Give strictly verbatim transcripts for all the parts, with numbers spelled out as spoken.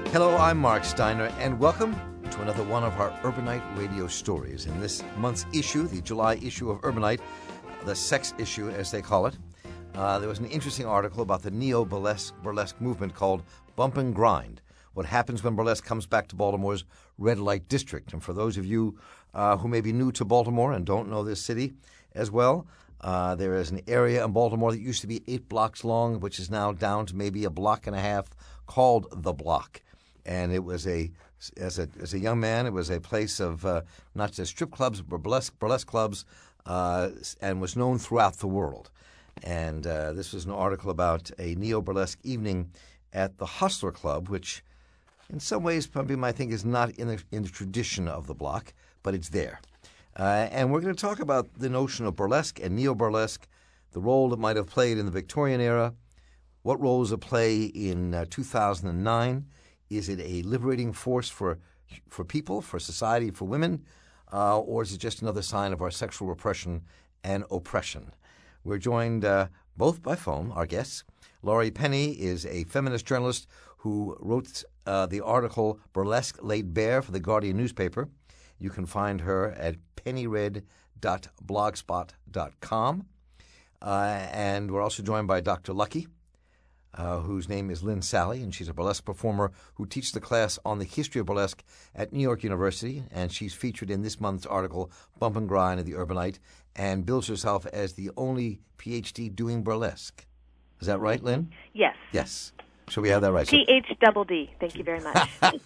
Hello, I'm Mark Steiner, and welcome to another one of our Urbanite radio stories. In this month's issue, the July issue of Urbanite, the sex issue as they call it, uh, there was an interesting article about the neo-burlesque burlesque movement called Bump and Grind, what happens when burlesque comes back to Baltimore's red light district. And for those of you uh, who may be new to Baltimore and don't know this city as well, uh, there is an area in Baltimore that used to be eight blocks long, which is now down to maybe a block and a half, called The Block. And it was a, as a as a young man, it was a place of uh, not just strip clubs, but burlesque, burlesque clubs, uh, and was known throughout the world. And uh, this was an article about a neo-burlesque evening at the Hustler Club, which in some ways probably I think is not in the, in the tradition of the block, but it's there. Uh, and we're going to talk about the notion of burlesque and neo-burlesque, the role it might have played in the Victorian era, what role does it play in uh, two thousand nine. Is it a liberating force for for people, for society, for women, uh, or is it just another sign of our sexual repression and oppression? We're joined uh, both by phone, our guests. Laurie Penny is a feminist journalist who wrote uh, the article Burlesque Laid Bare for the Guardian newspaper. You can find her at pennyred dot blogspot dot com. Uh, and we're also joined by Doctor Lucky, Uh, whose name is Lynn Sally, and she's a burlesque performer who teaches the class on the history of burlesque at New York University, and she's featured in this month's article, Bump and Grind of the Urbanite, and bills herself as the only P H D doing burlesque. Is that right, Lynn? Yes. Yes. So we have that right. P H D D. Thank you very much.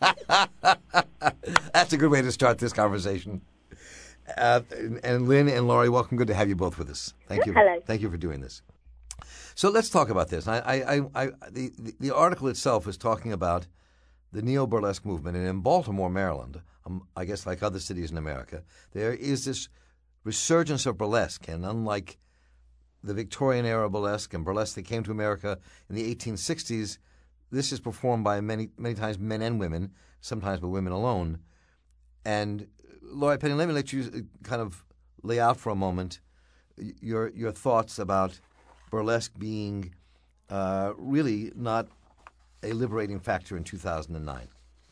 That's a good way to start this conversation. Uh, and Lynn and Laurie, welcome. Good to have you both with us. Thank you. Hello. Thank you for doing this. So let's talk about this. I, I, I, the, the article itself is talking about the neo-burlesque movement. And in Baltimore, Maryland, um, I guess like other cities in America, there is this resurgence of burlesque. And unlike the Victorian-era burlesque and burlesque that came to America in the eighteen sixties, this is performed by many, many times men and women, sometimes by women alone. And, Laurie Penny, let me let you kind of lay out for a moment your your thoughts about burlesque being uh, really not a liberating factor in two thousand nine.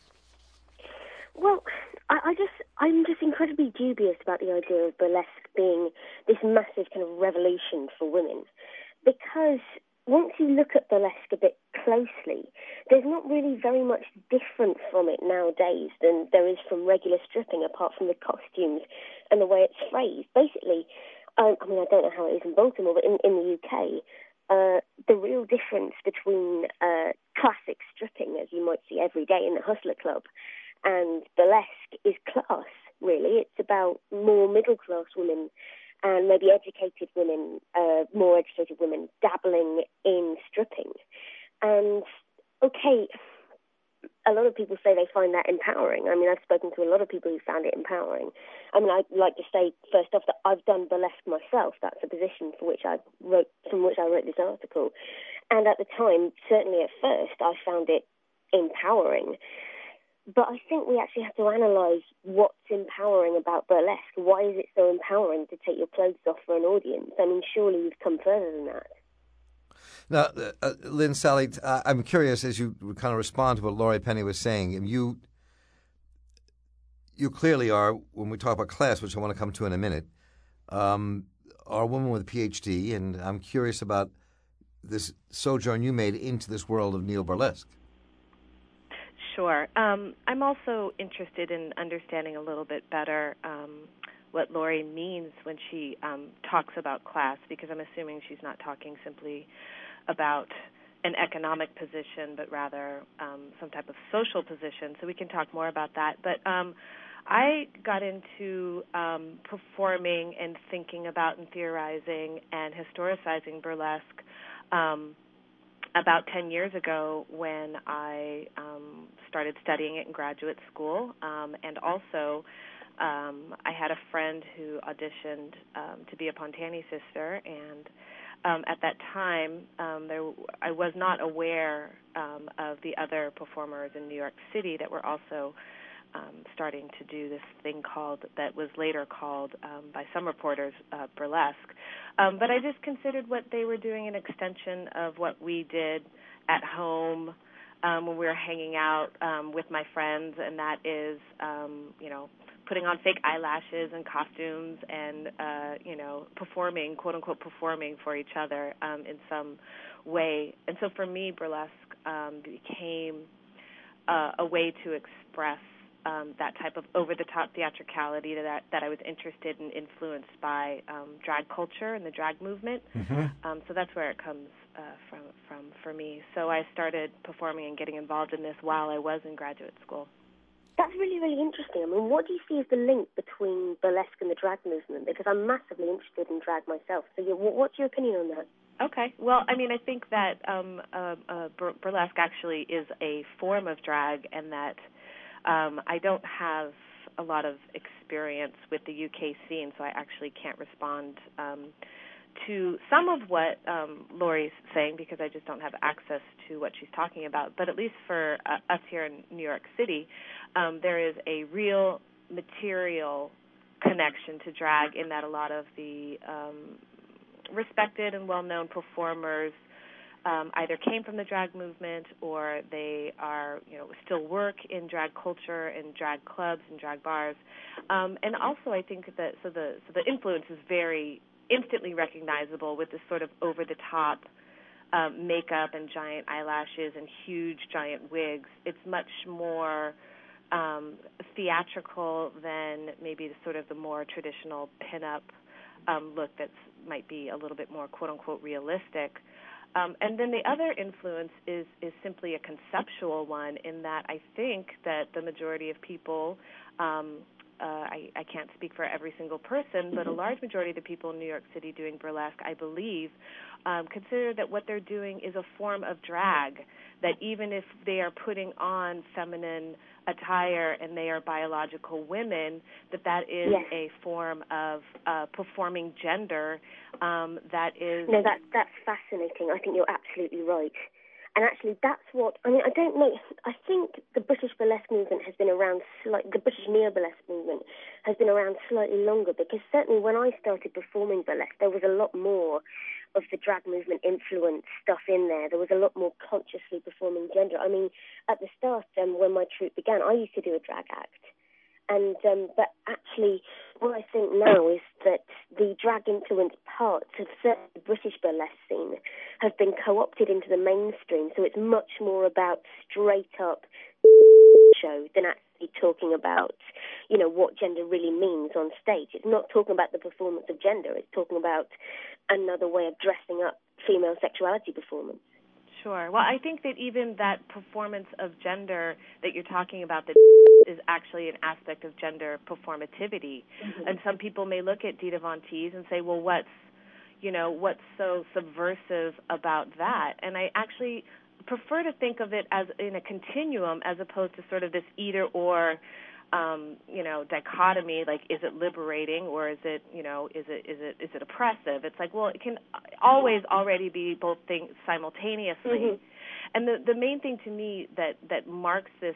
Well, I, I just, I'm just incredibly dubious about the idea of burlesque being this massive kind of revolution for women, because once you look at burlesque a bit closely, there's not really very much different from it nowadays than there is from regular stripping, apart from the costumes and the way it's phrased. Basically, Um, I mean, I don't know how it is in Baltimore, but in, in the U K, uh, the real difference between uh, classic stripping, as you might see every day in the Hustler Club, and burlesque is class, really. It's about more middle-class women and maybe educated women, uh, more educated women, dabbling in stripping. And, okay, a lot of people say they find that empowering. I mean, I've spoken to a lot of people who found it empowering. I mean, I'd like to say first off that I've done burlesque myself. That's a position for which I wrote, from which I wrote this article. And at the time, certainly at first, I found it empowering. But I think we actually have to analyse what's empowering about burlesque. Why is it so empowering to take your clothes off for an audience? I mean, surely you've come further than that. Now, uh, uh, Lynn, Sally, uh, I'm curious as you kind of respond to what Laurie Penny was saying. You, you clearly are, when we talk about class, which I want to come to in a minute, um, are a woman with a P H D, and I'm curious about this sojourn you made into this world of neo-burlesque. Sure. Um, I'm also interested in understanding a little bit better um, what Laurie means when she um, talks about class, because I'm assuming she's not talking simply about an economic position, but rather um, some type of social position. So we can talk more about that. But um, I got into um, performing and thinking about and theorizing and historicizing burlesque um, about ten years ago when I um, started studying it in graduate school. Um, and also um, I had a friend who auditioned um, to be a Pontani sister, and Um, at that time, um, there I was not aware um, of the other performers in New York City that were also um, starting to do this thing called, that was later called um, by some reporters, uh, burlesque. Um, but I just considered what they were doing an extension of what we did at home um, when we were hanging out um, with my friends, and that is, um, you know, putting on fake eyelashes and costumes and, uh, you know, performing, quote-unquote, performing for each other um, in some way. And so for me, burlesque um, became uh, a way to express um, that type of over-the-top theatricality that, that I was interested and influenced by um, drag culture and the drag movement. Mm-hmm. Um, so that's where it comes uh, from, from for me. So I started performing and getting involved in this while I was in graduate school. That's really, really interesting. I mean, what do you see as the link between burlesque and the drag movement? Because I'm massively interested in drag myself. So yeah, what's your opinion on that? Okay. Well, I mean, I think that um, uh, uh, bur- burlesque actually is a form of drag, and that um, I don't have a lot of experience with the U K scene, so I actually can't respond um, to some of what um, Lori's saying because I just don't have access to what she's talking about. But at least for uh, us here in New York City, um, there is a real material connection to drag in that a lot of the um, respected and well-known performers um, either came from the drag movement or they are, you know, still work in drag culture and drag clubs and drag bars. Um, and also I think that so the so the influence is very instantly recognizable with this sort of over-the-top um, makeup and giant eyelashes and huge giant wigs. It's much more um, theatrical than maybe the sort of the more traditional pin-up um, look that might be a little bit more quote-unquote realistic. Um, and then the other influence is, is simply a conceptual one in that I think that the majority of people um, Uh, I, I can't speak for every single person, but a large majority of the people in New York City doing burlesque, I believe, um, consider that what they're doing is a form of drag, that even if they are putting on feminine attire and they are biological women, that that is yes. a form of uh, performing gender um, that is... No, that, that's fascinating. I think you're absolutely right. And actually, that's what, I mean, I don't know, I think the British burlesque movement has been around, slight, the British neo-burlesque movement has been around slightly longer, because certainly when I started performing burlesque, there was a lot more of the drag movement influence stuff in there. There was a lot more consciously performing gender. I mean, at the start, um, when my troupe began, I used to do a drag act. And um, but actually, what I think now is that the drag-influenced parts of certain British burlesque scene have been co-opted into the mainstream. So it's much more about straight-up show than actually talking about, you know, what gender really means on stage. It's not talking about the performance of gender. It's talking about another way of dressing up female sexuality performance. Sure. Well, I think that even that performance of gender that you're talking about, that is actually an aspect of gender performativity. Mm-hmm. And some people may look at Dita Von Teese and say, well, what's, you know, what's so subversive about that? And I actually prefer to think of it as in a continuum as opposed to sort of this either-or, um, you know, dichotomy, like is it liberating or is it, you know, is it is it is it oppressive? It's like, well, it can always already be both things simultaneously. Mm-hmm. And the the main thing to me that, that marks this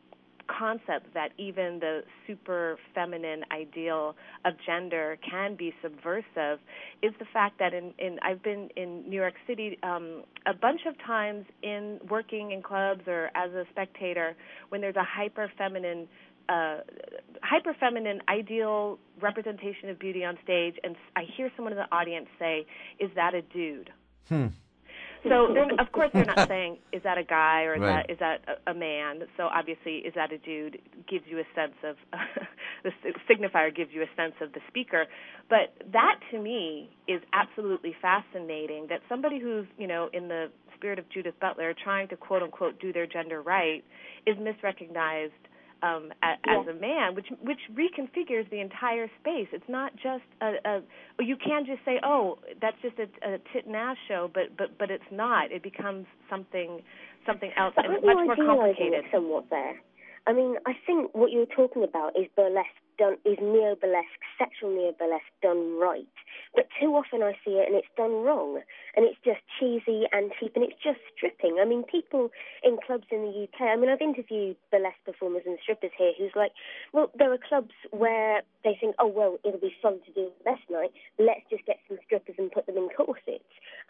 concept that even the super feminine ideal of gender can be subversive is the fact that in, in I've been in New York City um, a bunch of times in working in clubs or as a spectator when there's a hyper feminine uh, hyper feminine ideal representation of beauty on stage, and I hear someone in the audience say, "Is that a dude?" Hmm. So, of course, they're not saying, is that a guy or is right. that is that a, a man? So, obviously, is that a dude gives you a sense of, uh, the signifier gives you a sense of the speaker. But that, to me, is absolutely fascinating, that somebody who's, you know, in the spirit of Judith Butler, trying to, quote-unquote, do their gender right, is misrecognized Um, as, yeah. as a man, which which reconfigures the entire space. It's not just a, a you can't just say, oh, that's just a, a tit and ass show, but but but it's not. It becomes something something else but and much more complicated. It somewhat there. I mean, I think what you're talking about is burlesque done is neo-burlesque, sexual neo-burlesque done right. But too often I see it and it's done wrong. And it's just cheesy and cheap and it's just stripping. I mean, people in clubs in the U K, I mean, I've interviewed burlesque performers and strippers here who's like, well, there are clubs where they think, oh, well, it'll be fun to do the best night. Let's just get some strippers and put them in corsets.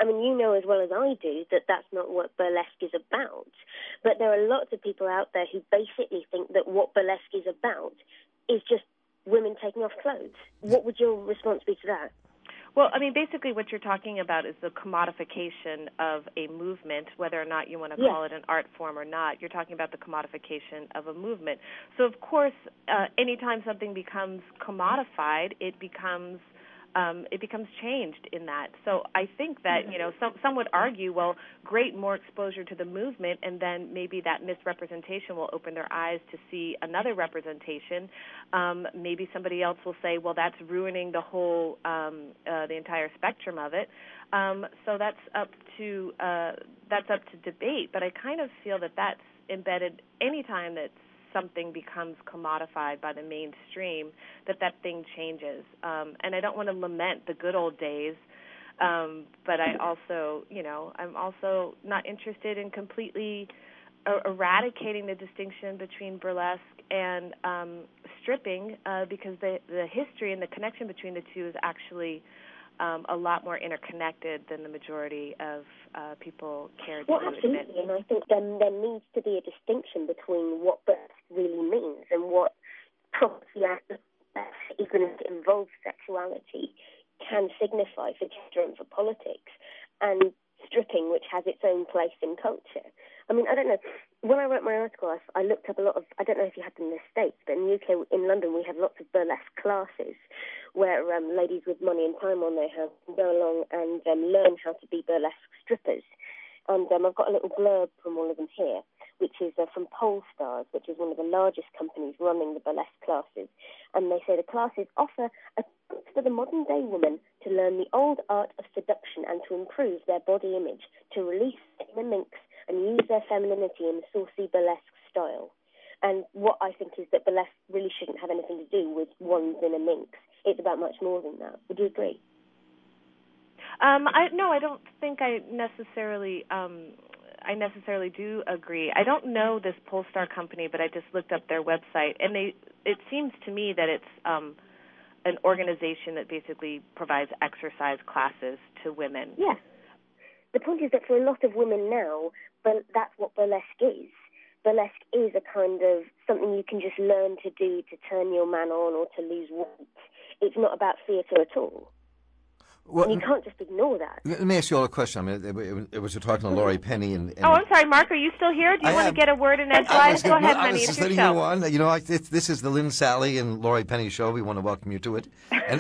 I mean, you know as well as I do that that's not what burlesque is about. But there are lots of people out there who basically think that what burlesque is about is just women taking off clothes. What would your response be to that? Well, I mean, basically what you're talking about is the commodification of a movement, whether or not you want to yes. call it an art form or not. You're talking about the commodification of a movement. So, of course, uh, anytime something becomes commodified, it becomes um, it becomes changed in that. So I think that, you know, some, some would argue, well, great, more exposure to the movement, and then maybe that misrepresentation will open their eyes to see another representation. Um, maybe somebody else will say, well, that's ruining the whole, um, uh, the entire spectrum of it. Um, so that's up to uh, that's up to debate. But I kind of feel that that's embedded anytime that something becomes commodified by the mainstream, that that thing changes. Um, and I don't want to lament the good old days, um, but I also, you know, I'm also not interested in completely er- eradicating the distinction between burlesque and um, stripping, uh, because the, the history and the connection between the two is actually Um, a lot more interconnected than the majority of uh, people care to well, admit. absolutely, and I think then there needs to be a distinction between what burlesque really means and what property burlesque, even if it involves sexuality, can signify for gender and for politics, and stripping, which has its own place in culture. I mean, I don't know. When I wrote my article, I, I looked up a lot of, I don't know if you had them in the States, but in the U K, in London, we have lots of burlesque classes where um, ladies with money and time on their hands can go along and um, learn how to be burlesque strippers. And um, I've got a little blurb from one of them here, which is uh, from Polestars, which is one of the largest companies running the burlesque classes. And they say the classes offer a chance for the modern-day woman to learn the old art of seduction and to improve their body image, to release the minx and use their femininity in the saucy burlesque style. And what I think is that burlesque really shouldn't have anything to do with ones in a minx. It's about much more than that. Would you agree? Um, I, no, I don't think I necessarily. Um, I necessarily do agree. I don't know this Polestar company, but I just looked up their website, and they. It seems to me that it's um, an organization that basically provides exercise classes to women. Yeah. The point is that for a lot of women now, but that's what burlesque is. Burlesque is a kind of something you can just learn to do to turn your man on or to lose weight. It's not about theatre at all. Well, and you can't just ignore that. Let me ask you all a question. I mean, it, it, it was talking to Laurie Penny. And, and oh, I'm sorry, Mark. Are you still here? Do you I want am. to get a word in edgewise? Go ahead, honey. I was just letting you know on. You know, I, it, this is the Lynn, Sally, and Laurie Penny show. We want to welcome you to it. And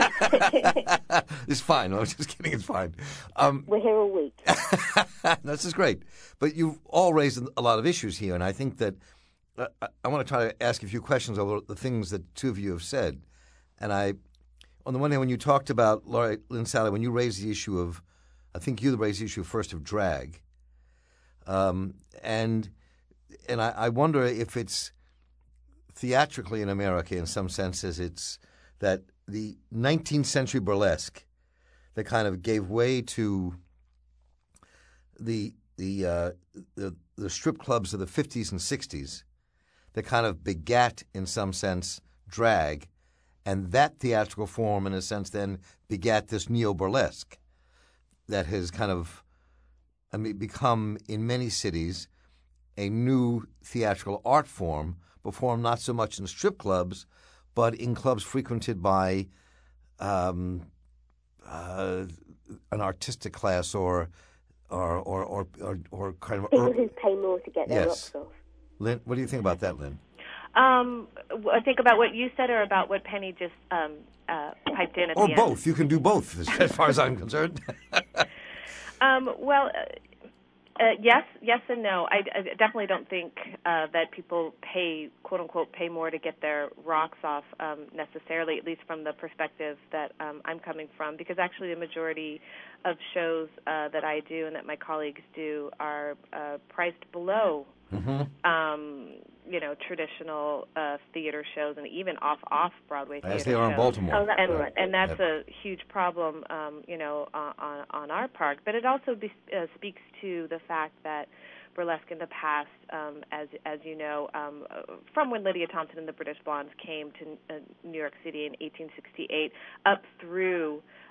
it's fine. I was just kidding. It's fine. Um, We're here all week. This is great. But you've all raised a lot of issues here, and I think that uh, I want to try to ask a few questions over the things that two of you have said. And I, on the one hand, when you talked about, Laurie, Lynn, Sally, when you raised the issue of, I think you raised the issue first of drag, um, and and I, I wonder if it's theatrically in America, in some senses, it's that the nineteenth century burlesque that kind of gave way to the the uh, the, the strip clubs of the fifties and sixties that kind of begat, in some sense, drag. And that theatrical form, in a sense, then begat this neo-burlesque that has kind of I mean, become, in many cities, a new theatrical art form, performed not so much in strip clubs, but in clubs frequented by um, uh, an artistic class or or or or, or, or kind of... People who pay more to get their yes. rocks off. Lynn, what do you think about that, Lynn? Um, I think about what you said or about what Penny just um, uh, piped in at or the end. Or end. both. You can do both, as far as I'm concerned. um, well, uh, uh, yes, yes and no. I, I definitely don't think uh, that people pay, quote unquote, pay more to get their rocks off um, necessarily, at least from the perspective that um, I'm coming from, because actually the majority of shows uh, that I do and that my colleagues do are uh, priced below Mm-hmm. Um, you know, traditional uh, theater shows and even off off Broadway theater shows. As they are in Baltimore. Oh, that's and, right. and that's yep. a huge problem, um, you know, on, on our part. But it also be, uh, speaks to the fact that burlesque in the past, um, as as you know, um, from when Lydia Thompson and the British Blondes came to uh, New York City in eighteen sixty-eight, up through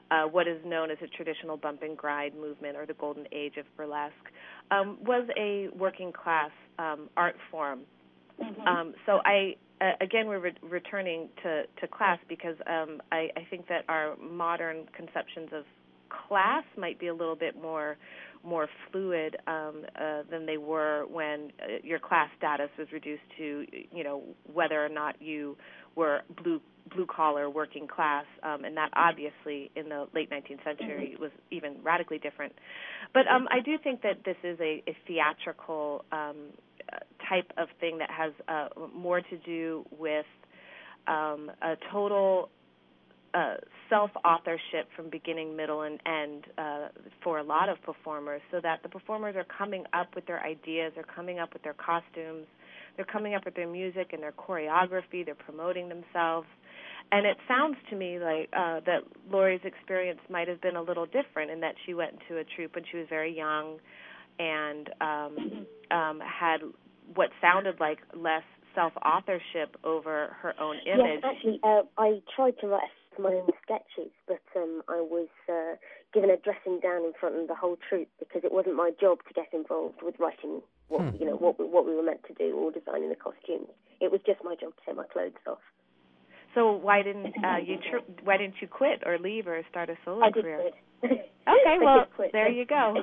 uh, what is known as a traditional bump and grind movement, or the golden age of burlesque, um, was a working class um, art form. Mm-hmm. Um, so I, uh, again, we're re- returning to, to class because um, I, I think that our modern conceptions of class might be a little bit more more fluid um, uh, than they were when uh, your class status was reduced to, you know, whether or not you were blue blue collar working class, um, and that obviously in the late nineteenth century was even radically different. But um, I do think that this is a, a theatrical um, type of thing that has uh, more to do with um, a total uh, self-authorship from beginning, middle, and end uh, for a lot of performers, so that the performers are coming up with their ideas, they're coming up with their costumes, they're coming up with their music and their choreography, they're promoting themselves. And it sounds to me like uh, that Laurie's experience might have been a little different in that she went into a troupe when she was very young and um, um, had what sounded like less self-authorship over her own image. Yes, actually, uh, I tried to write my own sketches, but um, I was uh, given a dressing down in front of the whole troupe because it wasn't my job to get involved with writing what hmm. you know what we, what we were meant to do or designing the costumes. It was just my job to take my clothes off. So why didn't uh, you tr- why didn't you quit or leave or start a solo I did career? Quit. Okay, well quit. there you go.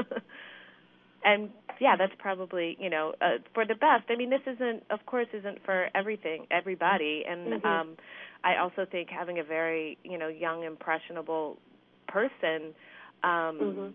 And yeah, that's probably, you know, uh, for the best. I mean, this isn't, of course, isn't for everything, everybody. And mm-hmm. um, I also think having a very, you know, young, impressionable person um, mm-hmm.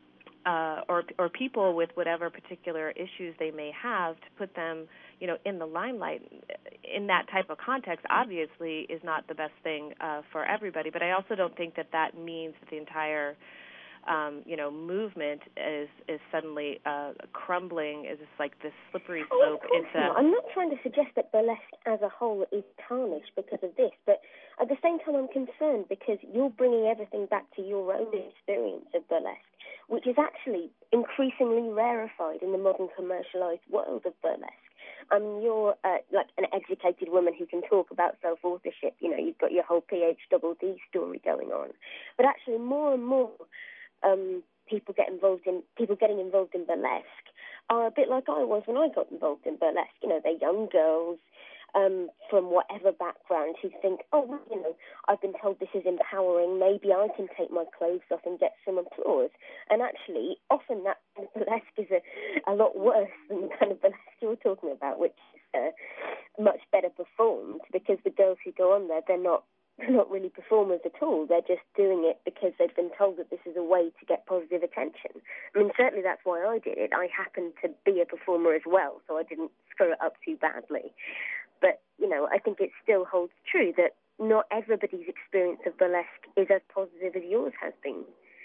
uh, or or people with whatever particular issues they may have, to put them, you know, in the limelight in that type of context, obviously, is not the best thing uh, for everybody. But I also don't think that that means that the entire Um, you know, movement is is suddenly uh, crumbling. Is like this slippery slope oh, into. Not. I'm not trying to suggest that burlesque as a whole is tarnished because of this, but at the same time, I'm concerned because you're bringing everything back to your own experience of burlesque, which is actually increasingly rarefied in the modern commercialized world of burlesque. I mean, you're uh, like an educated woman who can talk about self-authorship. You know, you've got your whole P H D D story going on, but actually, more and more. Um, people get involved in people getting involved in burlesque are a bit like I was when I got involved in burlesque. You know, they're young girls um, from whatever background who think, oh, well, you know, I've been told this is empowering. Maybe I can take my clothes off and get some applause. And actually, often that kind of burlesque is a, a lot worse than the kind of burlesque you're talking about, which is uh, much better performed because the girls who go on there, they're not. They're not really performers at all. They're just doing it because they've been told that this is a way to get positive attention. I mean, certainly that's why I did it. I happened to be a performer as well, so I didn't screw it up too badly. But, you know, I think it still holds true that not everybody's experience of burlesque is as positive as yours has been.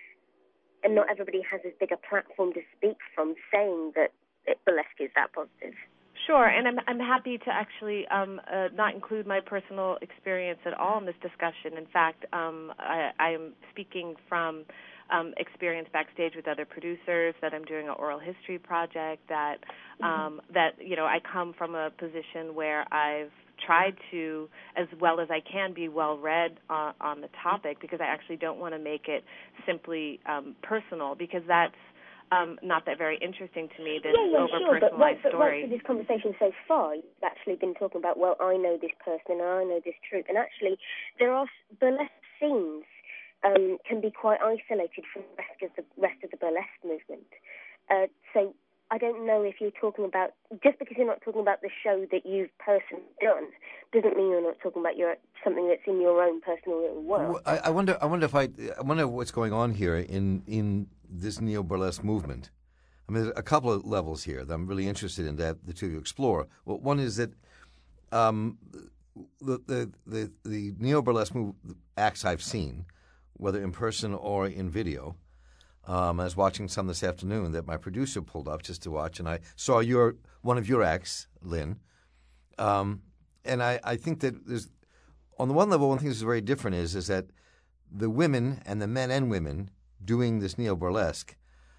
And not everybody has as big a platform to speak from saying that burlesque is that positive. Sure, and I'm I'm happy to actually um, uh, not include my personal experience at all in this discussion. In fact, um, I, I'm speaking from um, experience backstage with other producers, that I'm doing an oral history project, that um, mm-hmm. that you know I come from a position where I've tried to, as well as I can, be well read on, on the topic, because I actually don't want to make it simply um, personal, because that's Um, not that very interesting to me, this yeah, yeah, over-personalized sure, but right, story. But right through this conversation so far, you've actually been talking about, well, I know this person and I know this troupe. And actually, there are burlesque scenes um, can be quite isolated from the rest of the, rest of the burlesque movement. Uh, so I don't know if you're talking about, just because you're not talking about the show that you've personally done, doesn't mean you're not talking about your something that's in your own personal little world. I, I wonder. I wonder if I. I wonder what's going on here in in this neo-burlesque movement. I mean, there's a couple of levels here that I'm really interested in that the two of you explore. Well, one is that um, the the the, the neo-burlesque move, acts I've seen, whether in person or in video. Um, I was watching some this afternoon that my producer pulled up just to watch, and I saw your one of your acts, Lynn. Um, and I, I think that there's, on the one level, one thing that's very different is is that the women and the men and women doing this neo-burlesque,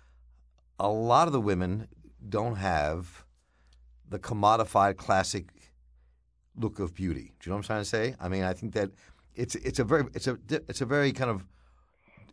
a lot of the women don't have the commodified classic look of beauty. Do you know what I'm trying to say? I mean, I think that it's it's a very it's a it's a very kind of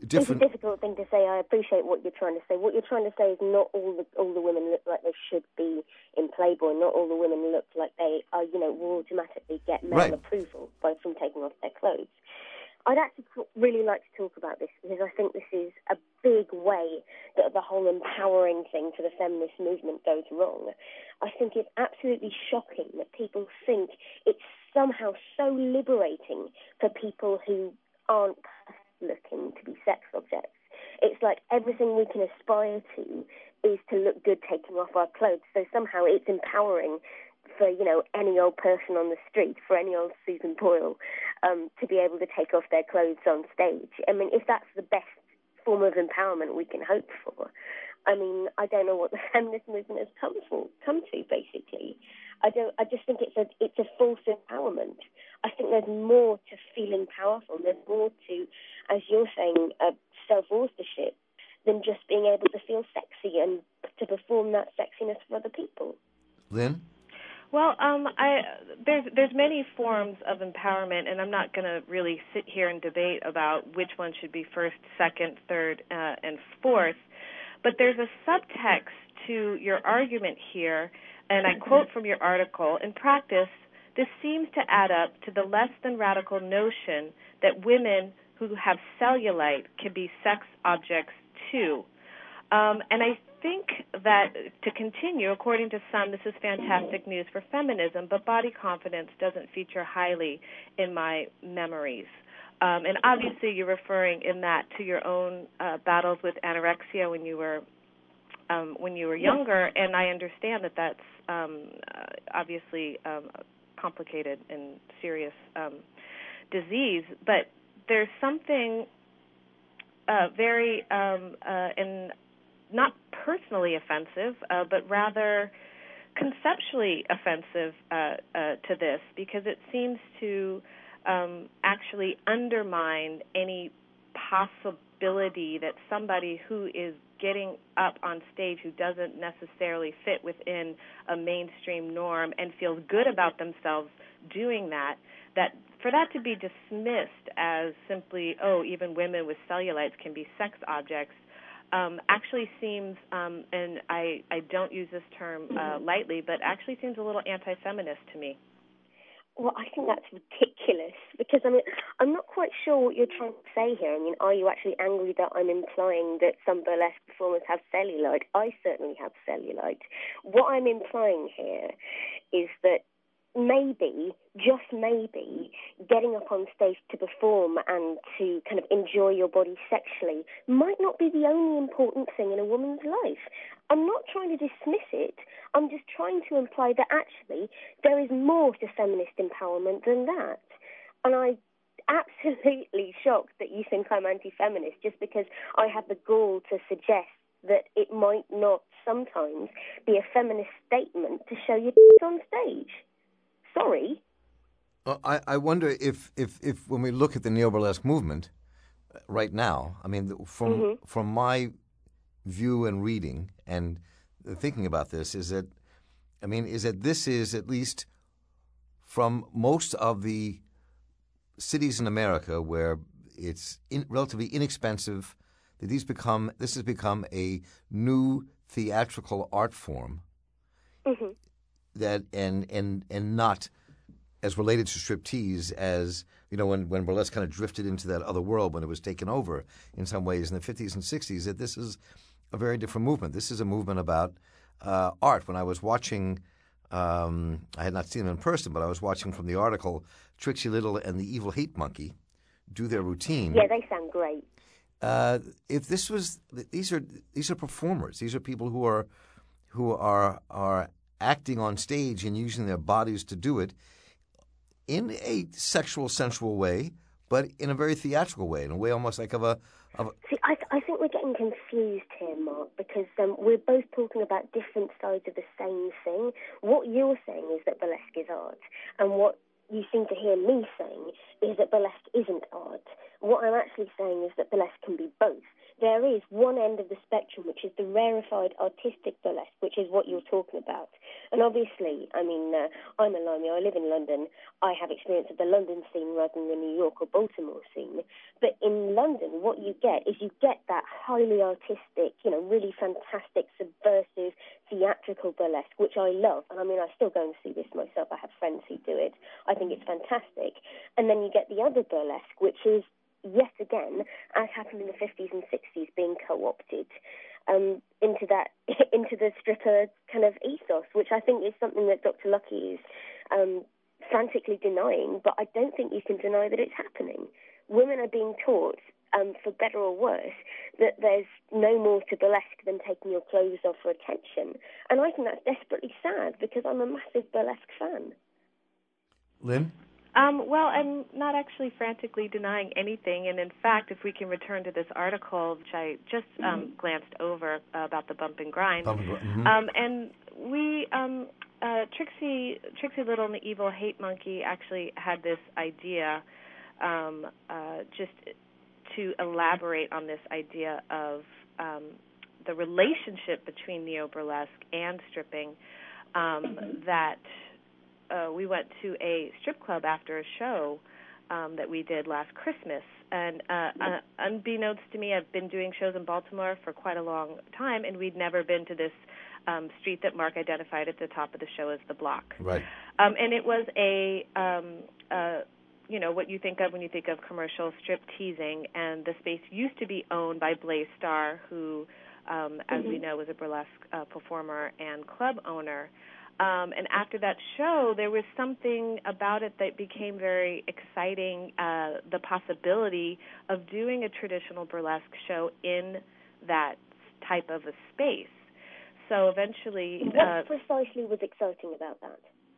different. It's a difficult thing to say. I appreciate what you're trying to say. What you're trying to say is not all the all the women look like they should be in Playboy. Not all the women look like they are, you know, will automatically get male Right. approval by from taking off their clothes. I'd actually t- really like to talk about this because I think this is a big way that the whole empowering thing for the feminist movement goes wrong. I think it's absolutely shocking that people think it's somehow so liberating for people who aren't looking to be sex objects. It's like everything we can aspire to is to look good taking off our clothes. So somehow it's empowering for, you know, any old person on the street, for any old Susan Boyle, um, to be able to take off their clothes on stage. I mean, if that's the best form of empowerment we can hope for, I mean, I don't know what the feminist movement has come for, come to, basically. I don't. I just think it's a it's a false empowerment. I think there's more to feeling powerful. There's more to, as you're saying, uh, self-authorship than just being able to feel sexy and to perform that sexiness for other people. Lynn? Well, um, I, there's there's many forms of empowerment, and I'm not going to really sit here and debate about which one should be first, second, third, uh, and fourth. But there's a subtext to your argument here, and I quote from your article, "In practice, this seems to add up to the less than radical notion that women who have cellulite can be sex objects too." Um, and I think that, to continue, according to some, this is fantastic news for feminism, but body confidence doesn't feature highly in my memories. Um, and obviously you're referring in that to your own uh, battles with anorexia when you were um, when you were younger, and I understand that that's um, uh, obviously um, complicated and serious um, disease, but there's something uh, very um, uh, in not personally offensive, uh, but rather conceptually offensive uh, uh, to this, because it seems to um, actually undermine any possibility that somebody who is getting up on stage who doesn't necessarily fit within a mainstream norm and feels good about themselves doing that, that for that to be dismissed as simply, oh, even women with cellulites can be sex objects, Um, actually seems, um, and I, I don't use this term uh, lightly, but actually seems a little anti-feminist to me. Well, I think that's ridiculous because, I mean, I'm not quite sure what you're trying to say here. I mean, are you actually angry that I'm implying that some burlesque performers have cellulite? I certainly have cellulite. What I'm implying here is that maybe, just maybe, getting up on stage to perform and to kind of enjoy your body sexually might not be the only important thing in a woman's life. I'm not trying to dismiss it. I'm just trying to imply that actually there is more to feminist empowerment than that. And I'm absolutely shocked that you think I'm anti-feminist just because I have the gall to suggest that it might not sometimes be a feminist statement to show your on stage. Sorry. Well, I, I wonder if, if, if when we look at the neo-burlesque movement right now, I mean, from Mm-hmm. from my view and reading and thinking about this is that, I mean, is that this is at least from most of the cities in America where it's in, relatively inexpensive, that these become this has become a new theatrical art form. Mm-hmm. That and and and not as related to striptease as, you know, when, when burlesque kind of drifted into that other world when it was taken over in some ways in the fifties and sixties, that this is a very different movement. This is a movement about uh, art. When I was watching, um, I had not seen them in person, but I was watching from the article Trixie Little and the Evil Hate Monkey do their routine. Yeah, they sound great. Uh, if this was, these are these are performers. These are people who are who are are acting on stage and using their bodies to do it in a sexual, sensual way, but in a very theatrical way, in a way almost like of a... Of a See, I, th- I think we're getting confused here, Mark, because um, we're both talking about different sides of the same thing. What you're saying is that burlesque is art, and what you seem to hear me saying is that burlesque isn't art. What I'm actually saying is that burlesque can be both. There is one end of the spectrum, which is the rarefied artistic burlesque, which is what you're talking about. And obviously, I mean, uh, I'm a Limey, I live in London. I have experience of the London scene rather than the New York or Baltimore scene. But in London, what you get is you get that highly artistic, you know, really fantastic, subversive, theatrical burlesque, which I love. And I mean, I still go and see this myself. I have friends who do it. I think it's fantastic. And then you get the other burlesque, which is, yet again, as happened in the fifties and sixties, being co-opted Um, into that, into the stripper kind of ethos, which I think is something that Doctor Lucky is um, frantically denying, but I don't think you can deny that it's happening. Women are being taught, um, for better or worse, that there's no more to burlesque than taking your clothes off for attention. And I think that's desperately sad because I'm a massive burlesque fan. Lynn? Um, well, I'm not actually frantically denying anything, and in fact, if we can return to this article, which I just um, mm-hmm. glanced over uh, about the bump and grind, bump and, gr- mm-hmm. um, and we, um, uh, Trixie, Trixie Little and the Evil Hate Monkey actually had this idea, um, uh, just to elaborate on this idea of um, the relationship between neo-burlesque and stripping, um, mm-hmm. that Uh, we went to a strip club after a show um, that we did last Christmas, and uh, uh, unbeknownst to me, I've been doing shows in Baltimore for quite a long time, and we'd never been to this um, street that Mark identified at the top of the show as the Block. Right. Um, and it was a, um, uh, you know, what you think of when you think of commercial strip teasing, and the space used to be owned by Blaze Starr, who, um, as mm-hmm. we know, was a burlesque uh, performer and club owner. Um, and after that show, there was something about it that became very exciting, uh, the possibility of doing a traditional burlesque show in that type of a space. So eventually... What uh, precisely was exciting about that?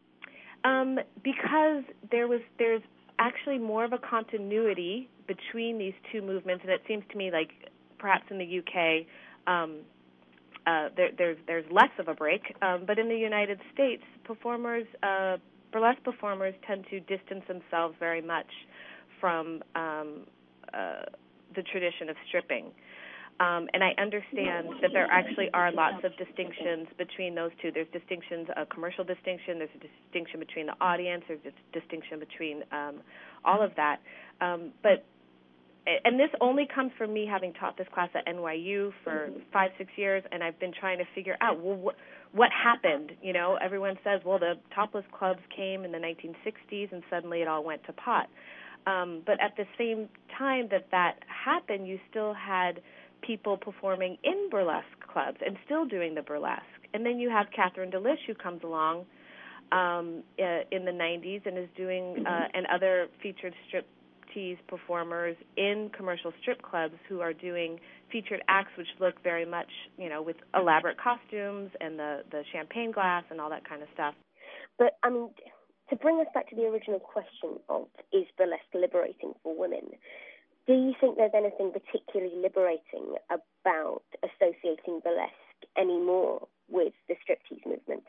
Um, because there was there's actually more of a continuity between these two movements, and it seems to me like perhaps in the U K... Um, Uh, there, there's there's less of a break, um, but in the United States, performers, uh, burlesque performers, tend to distance themselves very much from um, uh, the tradition of stripping. Um, and I understand that there actually are lots of distinctions between those two. There's distinctions, a commercial distinction. There's a distinction between the audience. There's a distinction between um, all of that. Um, but And this only comes from me having taught this class at N Y U for five, six years, and I've been trying to figure out, well, what, what happened? You know, everyone says, well, the topless clubs came in the nineteen sixties, and suddenly it all went to pot. Um, but at the same time that that happened, you still had people performing in burlesque clubs and still doing the burlesque. And then you have Catherine DeLish, who comes along um, uh, in the nineties and is doing, uh, and other featured strip performers in commercial strip clubs who are doing featured acts which look very much, you know, with elaborate costumes and the, the champagne glass and all that kind of stuff. But, I mean, to bring us back to the original question of is burlesque liberating for women, do you think there's anything particularly liberating about associating burlesque anymore with the striptease movement?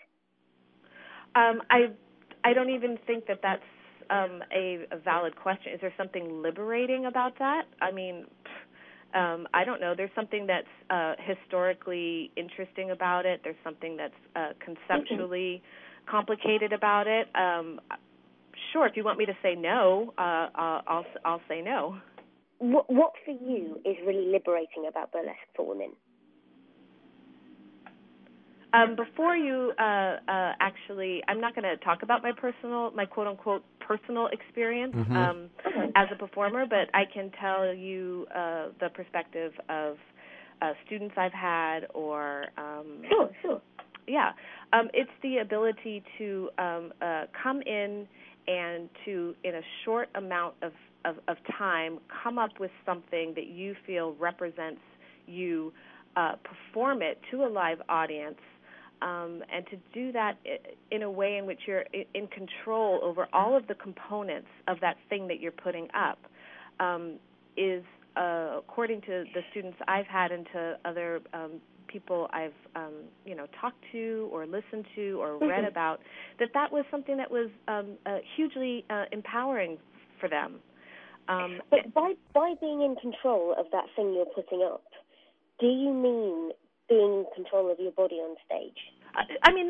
Um, I, I don't even think that that's Um, a, a valid question. Is there something liberating about that? I mean, um, I don't know. There's something that's uh, historically interesting about it. There's something that's uh, conceptually complicated about it. Um, sure, if you want me to say no, uh, I'll I'll say no. What, what for you is really liberating about burlesque for women? Um, before you uh, uh, actually, I'm not going to talk about my personal, my quote-unquote personal experience mm-hmm. um, as a performer, but I can tell you uh, the perspective of uh, students I've had or... Um, sure, sure. Yeah. Um, it's the ability to um, uh, come in and to, in a short amount of, of, of time, come up with something that you feel represents you, uh, perform it to a live audience, Um, and to do that in a way in which you're in control over all of the components of that thing that you're putting up um, is, uh, according to the students I've had and to other um, people I've, um, you know, talked to or listened to or read mm-hmm. about, that that was something that was um, uh, hugely uh, empowering for them. Um, but by, by being in control of that thing you're putting up, do you mean being in control of your body on stage? I mean, that's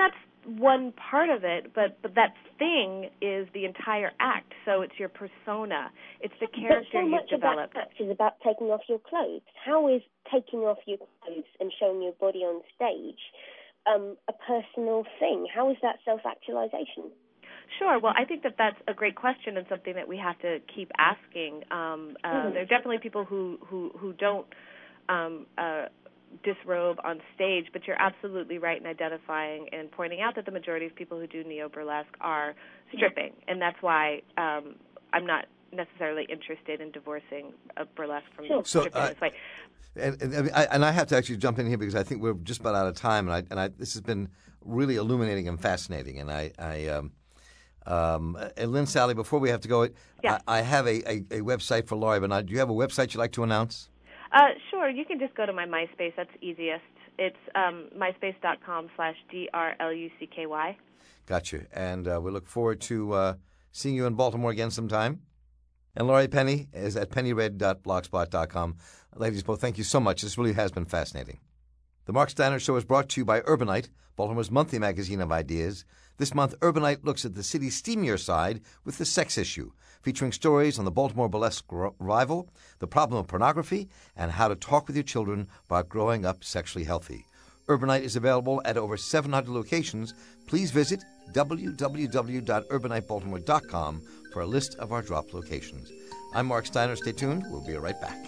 one part of it, but, but that thing is the entire act. So it's your persona. It's the character but so you've much developed. Of that act is about taking off your clothes. How is taking off your clothes and showing your body on stage um, a personal thing? How is that self-actualization? Sure. Well, I think that that's a great question and something that we have to keep asking. Um, uh, mm-hmm. There are definitely people who, who, who don't um, uh, disrobe on stage, but you're absolutely right in identifying and pointing out that the majority of people who do neo-burlesque are stripping, and that's why um, I'm not necessarily interested in divorcing a burlesque from sure. stripping so, uh, this way. And, and, I, and I have to actually jump in here because I think we're just about out of time, and I, and I, this has been really illuminating and fascinating. And I, I um, um, and Lynn, Sally, before we have to go, yeah. I, I have a, a, a website for Laurie Bernard. Do you have a website you'd like to announce? Uh, sure. You can just go to my MySpace. That's easiest. It's um, myspace.com slash D-R-L-U-C-K-Y. Gotcha. And uh, we look forward to uh, seeing you in Baltimore again sometime. And Laurie Penny is at pennyred dot blogspot dot com. Ladies, both, thank you so much. This really has been fascinating. The Mark Steiner Show is brought to you by Urbanite, Baltimore's monthly magazine of ideas. This month, Urbanite looks at the city's steamier side with The Sex Issue, featuring stories on the Baltimore burlesque rival, the problem of pornography, and how to talk with your children about growing up sexually healthy. Urbanite is available at over seven hundred locations. Please visit w w w dot urbanite baltimore dot com for a list of our drop locations. I'm Mark Steiner. Stay tuned. We'll be right back.